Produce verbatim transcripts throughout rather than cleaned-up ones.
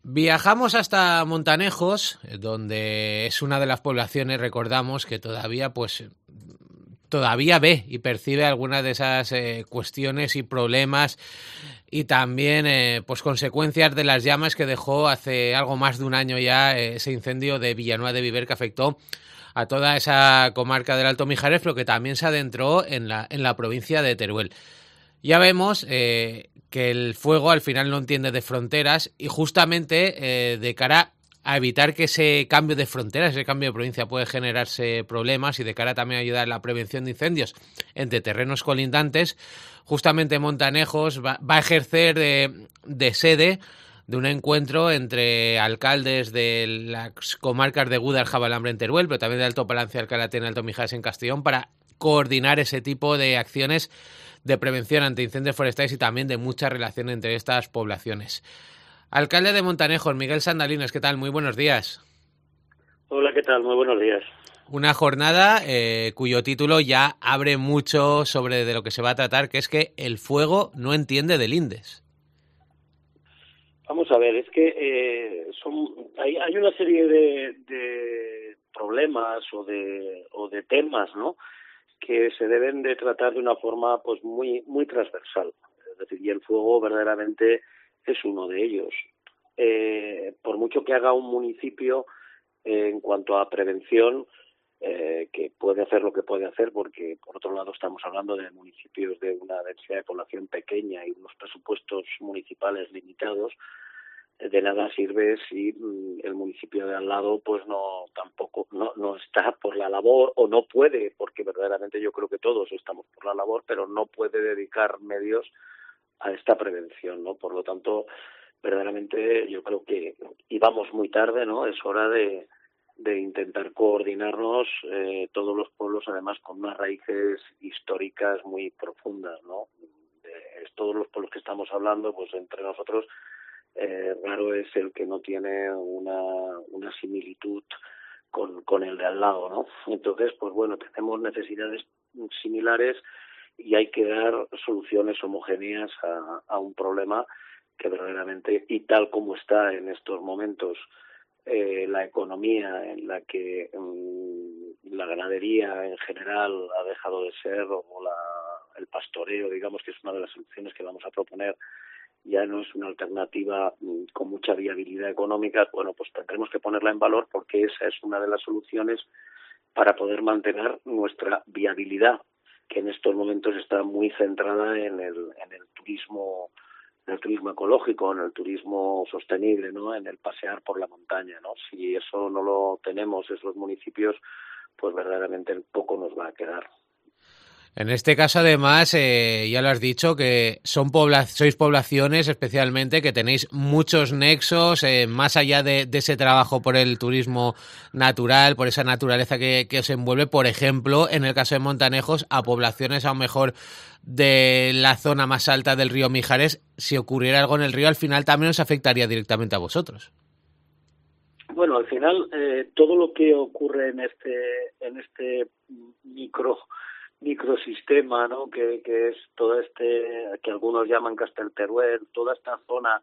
Viajamos hasta Montanejos, donde es una de las poblaciones, recordamos, que todavía pues todavía ve y percibe algunas de esas eh, cuestiones y problemas y también eh, pues consecuencias de las llamas que dejó hace algo más de un año ya eh, ese incendio de Villanueva de Viver que afectó a toda esa comarca del Alto Mijares, pero que también se adentró en la, en la provincia de Teruel. Ya vemos eh, que el fuego al final no entiende de fronteras y justamente eh, de cara a evitar que ese cambio de fronteras, ese cambio de provincia puede generarse problemas y de cara también a ayudar en la prevención de incendios entre terrenos colindantes, justamente Montanejos va, va a ejercer de, de sede de un encuentro entre alcaldes de las comarcas de Gúdar, Jabalambre en Teruel, pero también de Alto Palancia, Alcalá, en Alto Mijares en Castellón, para coordinar ese tipo de acciones de prevención ante incendios forestales y también de mucha relación entre estas poblaciones. Alcalde de Montanejos, Miguel Sandalinas, ¿qué tal? Muy buenos días. Hola, ¿qué tal? Muy buenos días. Una jornada eh, cuyo título ya abre mucho sobre de lo que se va a tratar, que es que el fuego no entiende de lindes. Vamos a ver, es que eh, son hay, hay una serie de, de problemas o de o de temas, ¿no?, que se deben de tratar de una forma pues muy muy transversal. Es decir, y el fuego verdaderamente es uno de ellos. Eh, por mucho que haga un municipio eh, en cuanto a prevención, eh, que puede hacer lo que puede hacer, porque por otro lado estamos hablando de municipios de una densidad de población pequeña y unos presupuestos municipales limitados. De nada sirve si mm, el municipio de al lado pues no tampoco no no está por la labor o no puede, porque verdaderamente yo creo que todos estamos por la labor, pero no puede dedicar medios a esta prevención, ¿no? Por lo tanto, verdaderamente yo creo que íbamos muy tarde, ¿no? Es hora de de intentar coordinarnos eh, todos los pueblos, además con unas raíces históricas muy profundas, ¿no? De, todos los pueblos que estamos hablando, pues entre nosotros Eh, raro es el que no tiene una, una similitud con, con el de al lado, ¿no? Entonces, pues bueno, tenemos necesidades similares y hay que dar soluciones homogéneas a, a un problema que verdaderamente, y tal como está en estos momentos eh, la economía en la que um, la ganadería en general ha dejado de ser, o la, el pastoreo, digamos, que es una de las soluciones que vamos a proponer, ya no es una alternativa mmm, con mucha viabilidad económica. Bueno, pues tendremos que ponerla en valor, porque esa es una de las soluciones para poder mantener nuestra viabilidad, que en estos momentos está muy centrada en el, en el turismo, en el turismo ecológico, en el turismo sostenible, ¿no?, en el pasear por la montaña, ¿no? Si eso no lo tenemos, esos municipios, pues verdaderamente poco nos va a quedar. En este caso, además, eh, ya lo has dicho, que son pobla sois poblaciones especialmente que tenéis muchos nexos, eh, más allá de, de ese trabajo por el turismo natural, por esa naturaleza que, que os envuelve, por ejemplo, en el caso de Montanejos, a poblaciones a lo mejor de la zona más alta del río Mijares. Si ocurriera algo en el río, al final también os afectaría directamente a vosotros. Bueno, al final, eh, todo lo que ocurre en este, en este micro microsistema, ¿no?, que, que es todo este, que algunos llaman Castelteruel, toda esta zona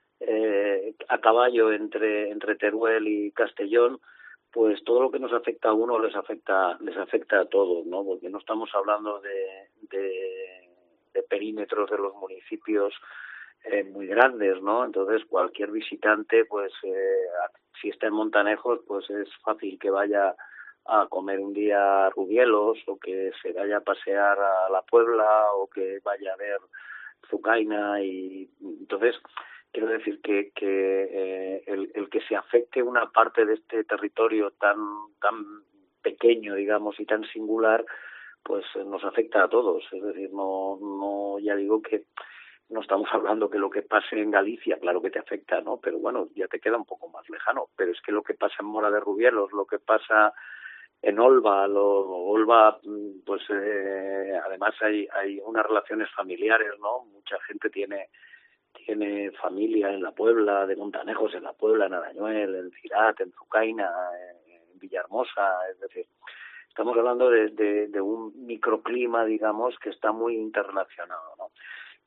eh, a caballo entre entre Teruel y Castellón, pues todo lo que nos afecta a uno les afecta les afecta a todos, ¿no?, porque no estamos hablando de, de, de perímetros de los municipios eh, muy grandes, ¿no? Entonces cualquier visitante, pues eh, si está en Montanejos, pues es fácil que vaya a comer un día a Rubielos, o que se vaya a pasear a la Puebla, o que vaya a ver Zucaina. Y entonces quiero decir que, que eh, el, el que se afecte una parte de este territorio tan tan pequeño, digamos, y tan singular, pues nos afecta a todos. Es decir, no no ya digo que no estamos hablando que lo que pase en Galicia, claro que te afecta, ¿no?, pero bueno, ya te queda un poco más lejano. Pero es que lo que pasa en Mora de Rubielos, lo que pasa en Olva, lo, Olva, pues eh, además hay hay unas relaciones familiares, ¿no? Mucha gente tiene tiene familia en la Puebla, de Montanejos en la Puebla, en Arañuel, en Cirat, en Zucaina, en Villahermosa. Es decir, estamos hablando de, de, de un microclima, digamos, que está muy interrelacionado, ¿no?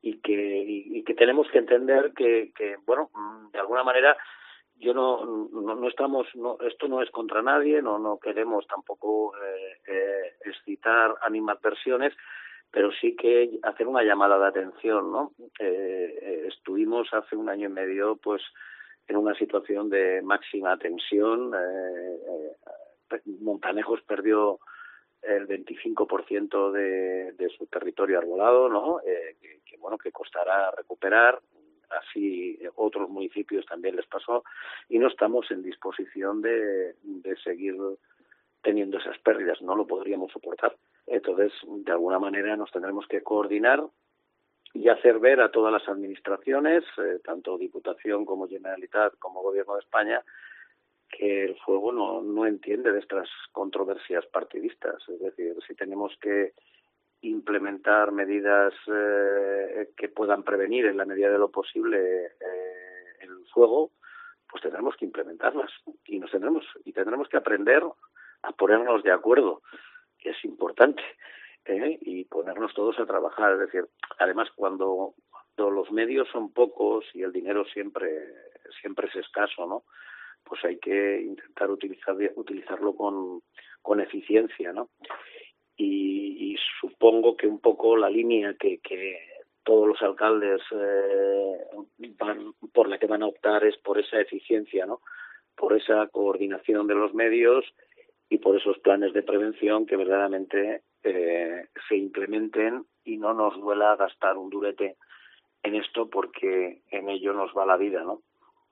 y que y, y que tenemos que entender que, que bueno, de alguna manera yo no no, no estamos no esto no es contra nadie, no no queremos tampoco eh, eh, excitar animadversiones, pero sí que hacer una llamada de atención, ¿no? Eh, eh, estuvimos hace un año y medio pues en una situación de máxima tensión. eh, eh, Montanejos perdió el veinticinco por ciento de, de su territorio arbolado, ¿no? Eh, que, que bueno, que costará recuperar. Así otros municipios también les pasó, y no estamos en disposición de, de seguir teniendo esas pérdidas, no lo podríamos soportar. Entonces, de alguna manera nos tendremos que coordinar y hacer ver a todas las administraciones, eh, tanto Diputación como Generalitat como Gobierno de España, que el fuego no, no entiende de estas controversias partidistas. Es decir, si tenemos que implementar medidas eh, que puedan prevenir en la medida de lo posible eh, el fuego, pues tendremos que implementarlas y nos tendremos y tendremos que aprender a ponernos de acuerdo, que es importante, ¿eh? Y ponernos todos a trabajar. Es decir, además cuando, cuando los medios son pocos y el dinero siempre siempre es escaso, ¿no? Pues hay que intentar utilizar utilizarlo con con eficiencia, ¿no? Y, y supongo que un poco la línea que, que todos los alcaldes eh, van por la que van a optar es por esa eficiencia, ¿no? Por esa coordinación de los medios y por esos planes de prevención que verdaderamente eh, se implementen y no nos duela gastar un durete en esto, porque en ello nos va la vida, ¿no?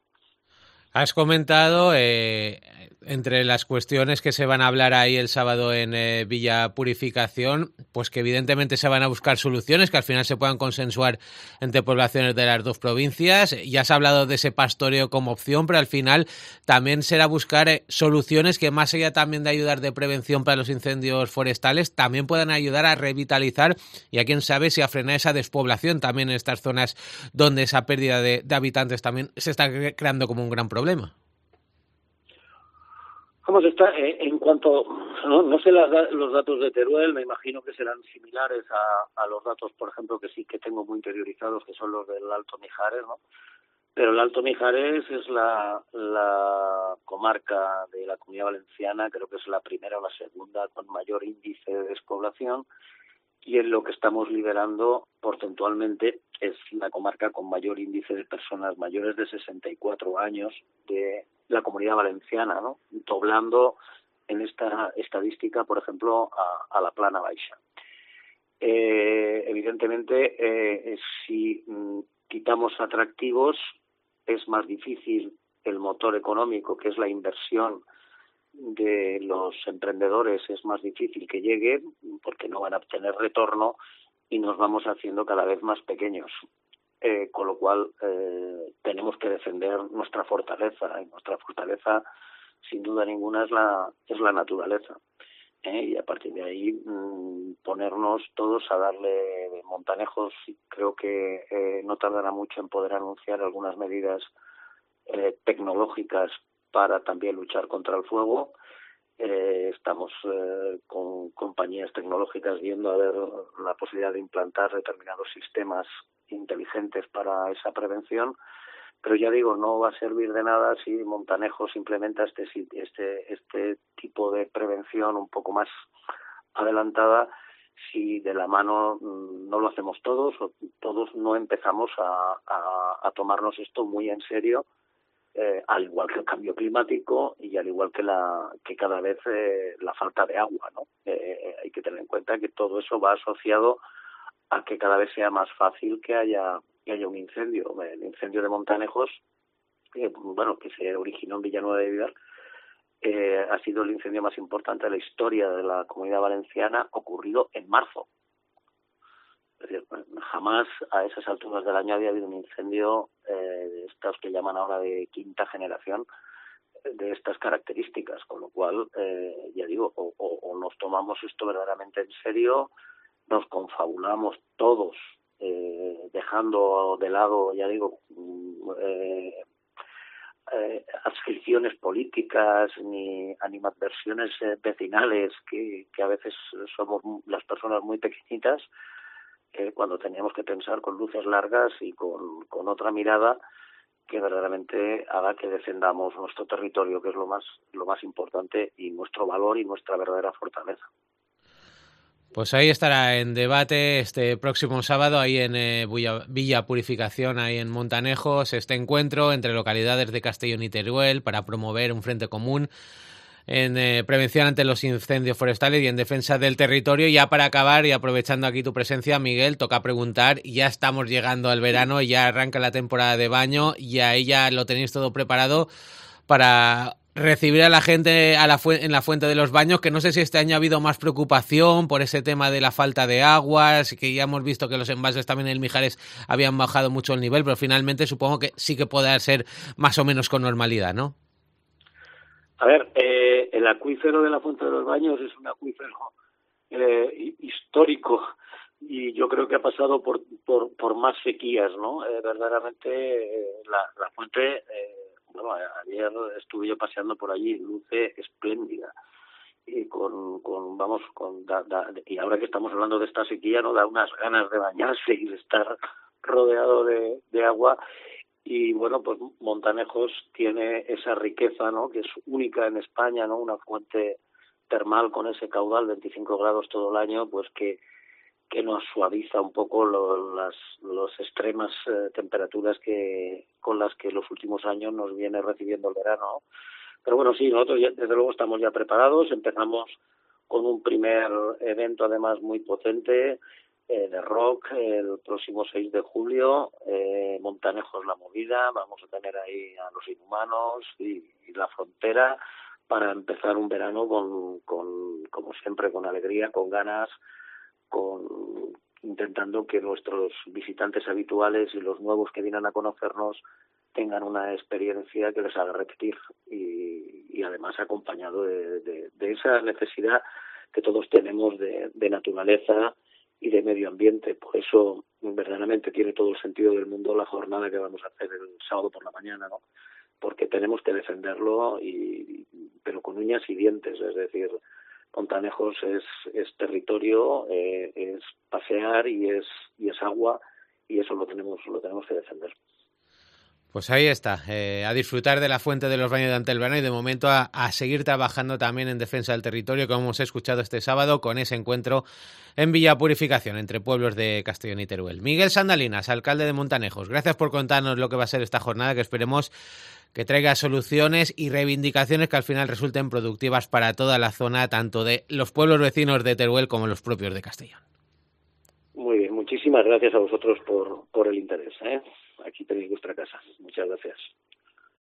Has comentado, eh, entre las cuestiones que se van a hablar ahí el sábado en eh, Villa Purificación, pues que evidentemente se van a buscar soluciones que al final se puedan consensuar entre poblaciones de las dos provincias. Ya has hablado de ese pastoreo como opción, pero al final también será buscar eh, soluciones que, más allá también de ayudar de prevención para los incendios forestales, también puedan ayudar a revitalizar y a quién sabe si a frenar esa despoblación también en estas zonas donde esa pérdida de, de habitantes también se está creando como un gran problema. ¿Cómo se está? Eh, en cuanto, no, no sé las, los datos de Teruel, me imagino que serán similares a, a los datos, por ejemplo, que sí que tengo muy interiorizados, que son los del Alto Mijares, ¿no? Pero el Alto Mijares es la, la comarca de la Comunidad Valenciana, creo que es la primera o la segunda con mayor índice de despoblación, y en lo que estamos liderando porcentualmente es la comarca con mayor índice de personas mayores de sesenta y cuatro años de la Comunidad Valenciana, ¿no? Doblando en esta estadística, por ejemplo, a, a la Plana Baixa. Eh, evidentemente, eh, si mm, quitamos atractivos, es más difícil el motor económico, que es la inversión de los emprendedores, es más difícil que llegue porque no van a obtener retorno y nos vamos haciendo cada vez más pequeños, eh, con lo cual eh, tenemos que defender nuestra fortaleza, y nuestra fortaleza sin duda ninguna es la es la naturaleza, ¿eh? Y a partir de ahí mmm, ponernos todos a darle Montanejos. Creo que eh, no tardará mucho en poder anunciar algunas medidas eh, tecnológicas para también luchar contra el fuego. Eh, estamos eh, con compañías tecnológicas viendo a ver la posibilidad de implantar determinados sistemas inteligentes para esa prevención, pero ya digo, no va a servir de nada si Montanejos implementa este este este tipo de prevención un poco más adelantada, si de la mano no lo hacemos todos, o todos no empezamos a, a, a tomarnos esto muy en serio. Eh, al igual que el cambio climático y al igual que la que cada vez eh, la falta de agua, ¿no? Eh, hay que tener en cuenta que todo eso va asociado a que cada vez sea más fácil que haya que haya un incendio. El incendio de Montanejos, eh, bueno, que se originó en Villanueva de Vivar, eh, ha sido el incendio más importante de la historia de la Comunidad Valenciana, ocurrido en marzo. Es decir, jamás a esas alturas del año había habido un incendio eh, de estos que llaman ahora de quinta generación, de estas características, con lo cual, eh, ya digo, o, o, o nos tomamos esto verdaderamente en serio, nos confabulamos todos, eh, dejando de lado, ya digo, eh, eh, adscripciones políticas ni animadversiones eh, vecinales, que, que a veces somos las personas muy pequeñitas. eh, cuando teníamos que pensar con luces largas y con, con otra mirada que verdaderamente haga que defendamos nuestro territorio, que es lo más, lo más importante, y nuestro valor y nuestra verdadera fortaleza. Pues ahí estará en debate este próximo sábado, ahí en eh, Villa, Villa Purificación, ahí en Montanejos, este encuentro entre localidades de Castellón y Teruel para promover un frente común en eh, prevención ante los incendios forestales y en defensa del territorio. Ya para acabar, y aprovechando aquí tu presencia, Miguel, toca preguntar, ya estamos llegando al verano, ya arranca la temporada de baño, y ahí ya lo tenéis todo preparado para recibir a la gente a la fu- en la fuente de los baños, que no sé si este año ha habido más preocupación por ese tema de la falta de aguas, que ya hemos visto que los envases también en el Mijares habían bajado mucho el nivel, pero finalmente supongo que sí que puede ser más o menos con normalidad, ¿no? A ver, eh, el acuífero de la Fuente de los Baños es un acuífero eh, histórico y yo creo que ha pasado por por, por más sequías, ¿no? Eh, verdaderamente eh, la, la fuente, eh, bueno, ayer estuve yo paseando por allí, luce espléndida y con, con vamos, con da, da, y ahora que estamos hablando de esta sequía, no da unas ganas de bañarse y de estar rodeado de, de agua. Y bueno, pues Montanejos tiene esa riqueza, ¿no?, que es única en España, ¿no?, una fuente termal con ese caudal, veinticinco grados todo el año, pues que que nos suaviza un poco lo, las los extremas eh, temperaturas que con las que los últimos años nos viene recibiendo el verano, ¿no? Pero bueno, sí, nosotros ya, desde luego estamos ya preparados. Empezamos con un primer evento además muy potente, Eh, de rock, el próximo seis de julio, eh, Montanejos La Movida. Vamos a tener ahí a Los Inhumanos y, y La Frontera para empezar un verano con, con, como siempre, con alegría, con ganas, con intentando que nuestros visitantes habituales y los nuevos que vienen a conocernos tengan una experiencia que les haga repetir y, y además acompañado de, de, de esa necesidad que todos tenemos de, de naturaleza y de medio ambiente. Por eso verdaderamente tiene todo el sentido del mundo la jornada que vamos a hacer el sábado por la mañana, ¿no? Porque tenemos que defenderlo, y pero con uñas y dientes. Es decir, Montanejos es, es territorio, eh, es pasear y es y es agua, y eso lo tenemos lo tenemos que defender. Pues ahí está, eh, a disfrutar de la Fuente de los Baños durante el verano y de momento a, a seguir trabajando también en defensa del territorio, como hemos escuchado este sábado con ese encuentro en Villa Purificación entre pueblos de Castellón y Teruel. Miguel Sandalinas, alcalde de Montanejos, gracias por contarnos lo que va a ser esta jornada, que esperemos que traiga soluciones y reivindicaciones que al final resulten productivas para toda la zona, tanto de los pueblos vecinos de Teruel como los propios de Castellón. Muy bien, muchísimas gracias a vosotros por, por el interés, ¿eh? Aquí tenéis vuestra casa. Muchas gracias.